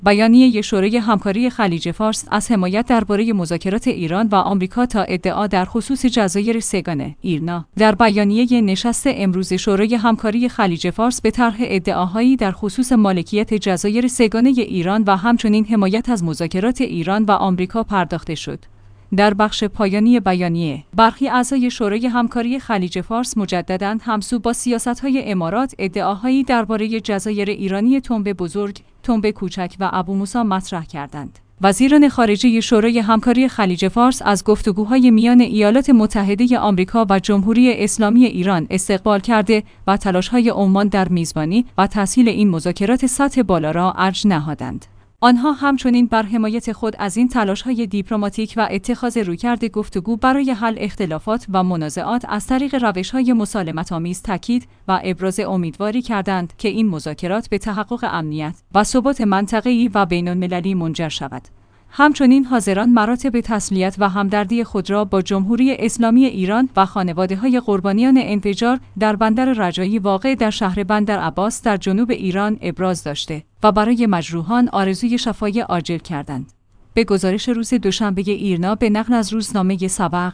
بیانیه شورای همکاری خلیج فارس از حمایت درباره مذاکرات ایران و آمریکا تا ادعا در خصوص جزایر سه‌گانه ایرنا. در بیانیه نشست امروز شورای همکاری خلیج فارس به طرح ادعاهایی در خصوص مالکیت جزایر سه‌گانه ایران و همچنین حمایت از مذاکرات ایران و آمریکا پرداخته شد. در بخش پایانی بیانیه، برخی اعضای شورای همکاری خلیج فارس مجدداً همسو با سیاست‌های امارات ادعاهایی درباره جزایر ایرانی تنب بزرگ، تنب کوچک و ابو موسی مطرح کردند. وزیران خارجه شورای همکاری خلیج فارس از گفتگوهای میان ایالات متحده آمریکا و جمهوری اسلامی ایران استقبال کرده و تلاش‌های عمان در میزبانی و تسهیل این مذاکرات سطح بالا را ارج نهادند. آنها همچنین بر حمایت خود از این تلاش‌های دیپلماتیک و اتخاذ رویکرد گفتگو برای حل اختلافات و منازعات از طریق روش‌های مسالمت‌آمیز تاکید و ابراز امیدواری کردند که این مذاکرات به تحقق امنیت و ثبات منطقه‌ای و بین‌المللی منجر شود. همچنین حاضران مراتب تسلیت و همدردی خود را با جمهوری اسلامی ایران و خانواده‌های قربانیان انفجار در بندر رجایی واقع در شهر بندر عباس در جنوب ایران ابراز داشته و برای مجروحان آرزوی شفای عاجل کردند. به گزارش روز دوشنبه ایرنا به نقل از روزنامه سبق،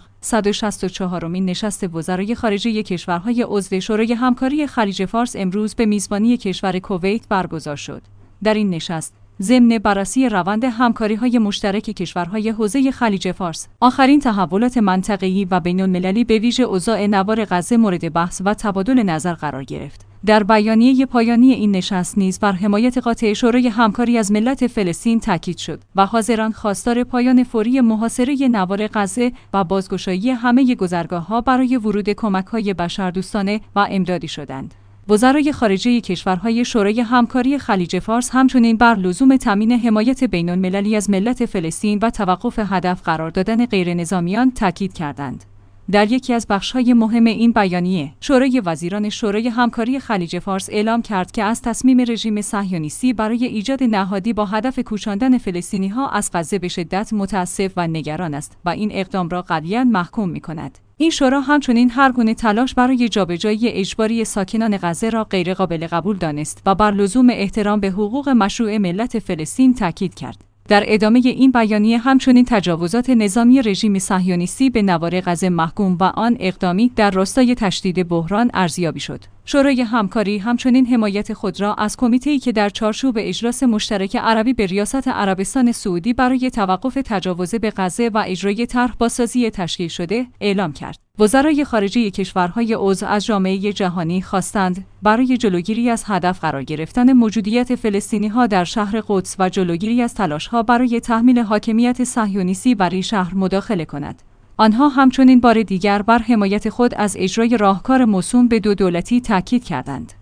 164مین نشست وزرای خارجه کشورهای عضو شورای همکاری خلیج فارس امروز به میزبانی کشور کویت برگزار شد. در این نشست ضمن بررسی روند همکاری‌های مشترک کشورهای حوزه خلیج فارس، آخرین تحولات منطقه‌ای و بین‌المللی به ویژه اوضاع نوار غزه مورد بحث و تبادل نظر قرار گرفت. در بیانیه پایانی این نشست نیز بر حمایت قاطع شورای همکاری از ملت فلسطین تاکید شد و حاضران خواستار پایان فوری محاصره نوار غزه و بازگشایی همه گذرگاه‌ها برای ورود کمک‌های بشردوستانه و امدادی شدند. وزرای خارجه کشورهای شورای همکاری خلیج فارس همچنین بر لزوم تامین حمایت بین‌المللی از ملت فلسطین و توقف هدف قرار دادن غیرنظامیان تاکید کردند. در یکی از بخش‌های مهم این بیانیه، شورای وزیران شورای همکاری خلیج فارس اعلام کرد که از تصمیم رژیم صهیونیستی برای ایجاد نهادی با هدف کوچاندن فلسطینی‌ها از غزه به شدت متأسف و نگران است و این اقدام را قطعاً محکوم می‌کند. این شورا همچنین هر گونه تلاش برای جابجایی اجباری ساکنان غزه را غیرقابل قبول دانست و بر لزوم احترام به حقوق مشروع ملت فلسطین تاکید کرد. در ادامه این بیانیه همچنین تجاوزات نظامی رژیم صهیونیستی به نوار غزه محکوم و آن اقدامی در راستای تشدید بحران ارزیابی شد. شورای همکاری همچنین حمایت خود را از کمیته‌ای که در چارچوب اجلاس مشترک عربی به ریاست عربستان سعودی برای توقف تجاوز به غزه و اجرای طرح بازسازی تشکیل شده اعلام کرد. وزرای خارجه کشورهای عضو از جامعه جهانی خواستند برای جلوگیری از هدف قرار گرفتن موجودیت فلسطینی‌ها در شهر قدس و جلوگیری از تلاش‌ها برای تحمیل حاکمیت صهیونیستی بر این شهر مداخله کند. آنها همچنین بار دیگر بر حمایت خود از اجرای راهکار موسوم به دو دولتی تاکید کردند.